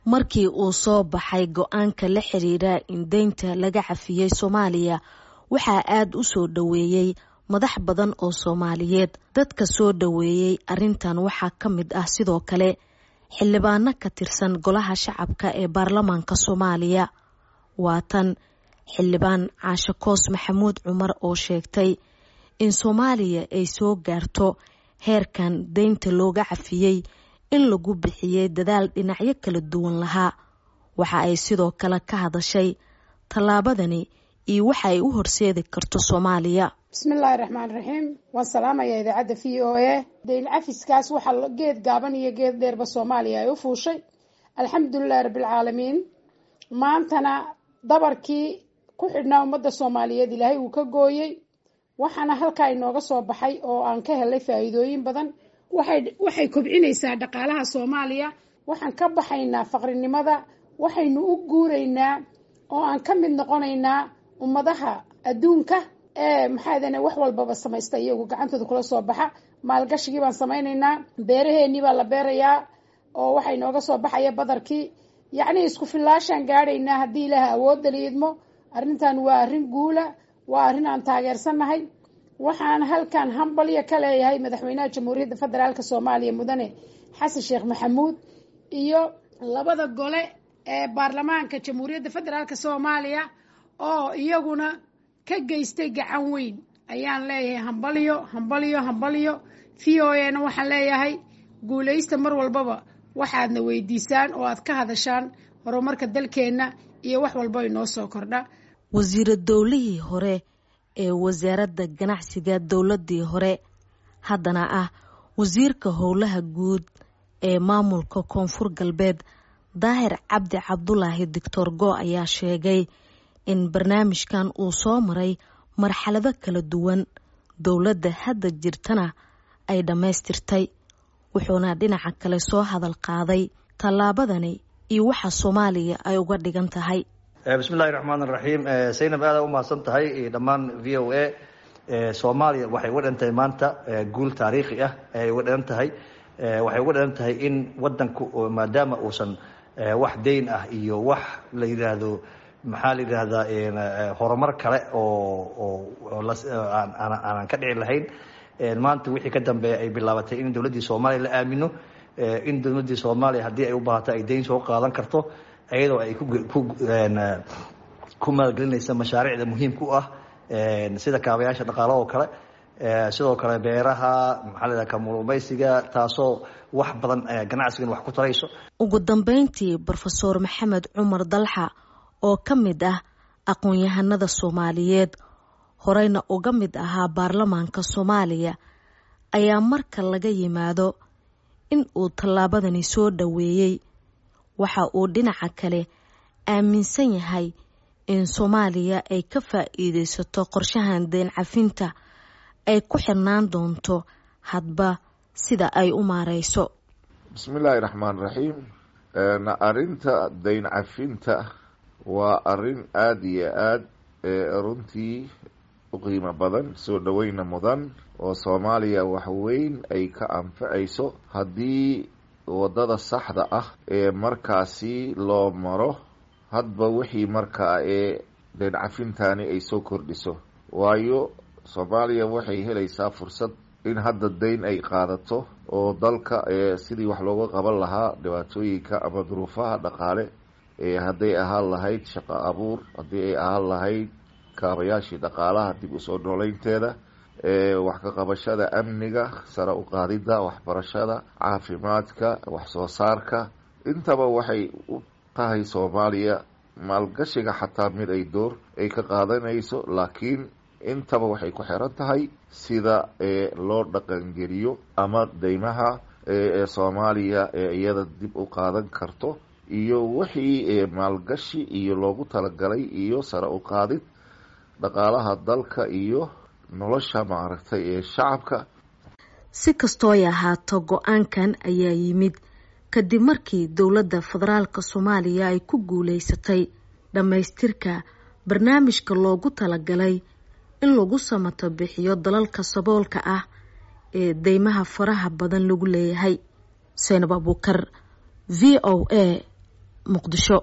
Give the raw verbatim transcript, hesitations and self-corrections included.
markii uu soo baxay go'aanka la xiriira in deynta laga cafiyay Soomaaliya waxaa aad u soo dhaweeyay madax badan oo Soomaaliyeed. Dadka soo dhaweeyay arrintan waxaa ka mid ah sidoo kale xildhibaano ka tirsan golaha shacabka ee baarlamaanka Soomaaliya. Waa tan xildhibaan Caasho Koos Maxamuud Cumar oo sheegtay in Soomaaliya ay soo gaarto heerkan deynta looga cafiyay in lagu bixiyay dadaal dhinacyo kala duwan lahaa. Waxa ay sidoo kale ka hadashay tallaabadani iyo waxa ay u horseedi karto Soomaaliya. bismillaahi raxmaani raxiim. waan salaamayaa idaacadda v o a. deyn cafiskaas waxa geed gaaban iyo geed dheerba Soomaaliya ay u fuushay. alxamdulillahi rabbil caalamiin. maantana dabarkii ku xidhnaa ummadda Soomaaliyeed ilaahay uu ka gooyay. waxaana halkaa inooga soo baxay oo aan ka helay faa'iidooyin badan. waxay waxay kobcinaysaa dhaqaalaha Soomaaliya. waxaan ka baxaynaa faqrinimada. waxaynu u guuraynaa oo aan ka mid noqonaynaa ummadaha adduunka ee maxaadana wax walbaba samaysta iyagu gacantooda kula soo baxa. maalgashigii baan samaynaynaa. beeraheennii baa la beerayaa oo waxay nooga soo baxaya badarkii. yacni isku filaashaan gaadhaynaa haddii ilaaha awoodda liidmo. arrintan waa arrin guula. waa arrin aan taageersannahay. waxaan halkan hambalyo ka leeyahay madaxweynaha jamhuuriyadda federaalka Soomaaliya mudane xasan sheekh maxamuud iyo labada gole ee baarlamaanka jamhuuriyadda federaalka Soomaaliya oo iyaguna ka geystay gacan weyn. ayaan leeyahay hambalyo hambalyo hambalyo. v o a na waxaan leeyahay guulaysta mar walbaba waxaadna weydiisaan oo aad ka hadashaan horumarka dalkeena iyo wax walba inoo soo kordha. wasiir dawlihii hore ee wasaaradda ganacsiga dawladii hore haddana ah wasiirka howlaha guud ee maamulka koonfur galbeed Daahir Cabdi Cabdulaahi Doctor Go ayaa sheegay in barnaamijkan uu soo maray marxalado kala duwan. dawladda hadda jirtana ay dhameystirtay. wuxuuna dhinaca kale soo hadal qaaday tallaabadani iyo waxa Soomaaliya ay uga dhigan tahay. bismillaahi raxmaani raxiim. Saynab aad u mahadsan tahay dhammaan v o a. Soomaaliya waxay uga dhantahay maanta guul taariikhi ah ay uga dhan tahay. waxay uga dhan tahay in wadanku maadaama uusan wax deyn ah iyo wax la yiraahdo maxaa la yiraahdaa horumar kale oo aan aan ka dhici lahayn. maanta wixii ka dambeeyay ay bilaabatay in dawladda Soomaaliya la aamino in dawladda Soomaaliya hadii ay u baahato ay deyn soo qaadan karto ayadoo ay ku ku maalgelinaysa mashaariicda muhiimka u ah sida kaabayaasha dhaqaalaha oo kale sidoo kale beeraha maxaa la yiraahdaa kalluumaysiga taasoo wax badan ganacsigan wax ku tarayso. ugu dambeyntii Professor Maxamed Cumar Dalxa oo ka mid ah aqoon-yahanada Soomaaliyeed horeyna uga mid ahaa baarlamaanka Soomaaliya ayaa marka laga yimaado in uu tallaabadani soo dhaweeyay waxa uu dhinaca kale aaminsan yahay in Soomaaliya ay ka faa'iideysato qorshahan deyn cafinta ay ku xirnaan doonto hadba sida ay u maareyso. bismillaahi raxmaani raxiim. arinta deyn cafinta waa arin aad iyo aad runtii u qiimo badan soo dhaweyna mudan oo Soomaaliya wax weyn ay ka anfacayso haddii wadada saxda ah ee markaasi loo maro hadba wixii markaa ee deyn cafintani ay soo kordhiso. waayo Soomaaliya waxay helaysaa fursad in hadda deyn ay qaadato oo dalka ee sidii wax looga qaban lahaa dhibaatooyinka ama duruufaha dhaqaale ee haday ahaan lahayd shaqo abuur, haddii ay ahaan lahayd kaabayaashii dhaqaalaha dib u soo nooleynteeda, ee wax ka qabashada amniga, sare u qaadida waxbarashada, caafimaadka, wax soo saarka. intaba waxay u tahay Soomaaliya maalgashiga xataa mid ay door ay ka qaadanayso. laakiin intaba waxay ku xiran tahay sida ee loo dhaqan geliyo ama deymaha ee Soomaaliya ee iyada dib u qaadan karto iyo wixii ee maalgashi iyo loogu talagalay iyo sare u qaadid dhaqaalaha dalka iyo nolosha maaragtay ee shacabka. si kastoo ay ahaato go'aankan ayaa yimid kadib markii dawladda federaalka Soomaaliya ay ku guuleysatay dhamaystirka barnaamijka loogu talagalay in lagu samato bixiyo dalalka saboolka ah ee deymaha faraha badan lagu leeyahay. Saynab Abuukar, V O A, muqdisho.